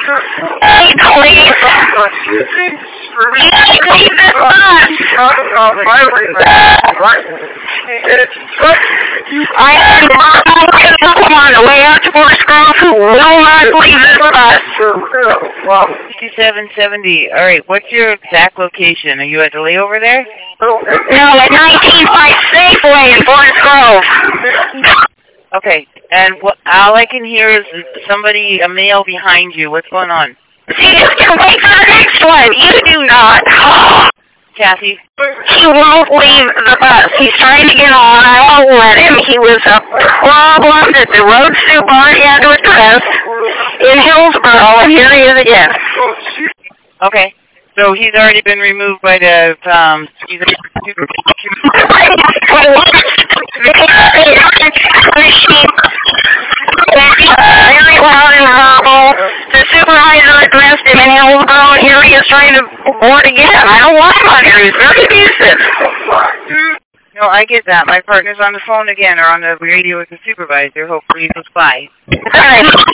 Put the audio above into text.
Hey, please. Leave this bus. I am on the way out to Forest Grove who will not leave this bus. 5770. All right, what's your exact location? Are you at the layover there? No, at 19.5 Safeway in Forest Grove. Okay, and all I can hear is somebody, a male behind you. What's going on? See, you can wait for the next one. You do not. Kathy? He won't leave the bus. He's trying to get on. I won't let him. He was a problem that the road super had to address in Hillsboro, and here he is again. Okay, so he's already been removed by the, very loud and verbal. The supervisor addressed him in Hillsboro, and here he is trying to board again. I don't want him on here. He's very abusive. No, I get that. My partner's on the phone again, or on the radio with the supervisor. Hopefully he'll by. All right.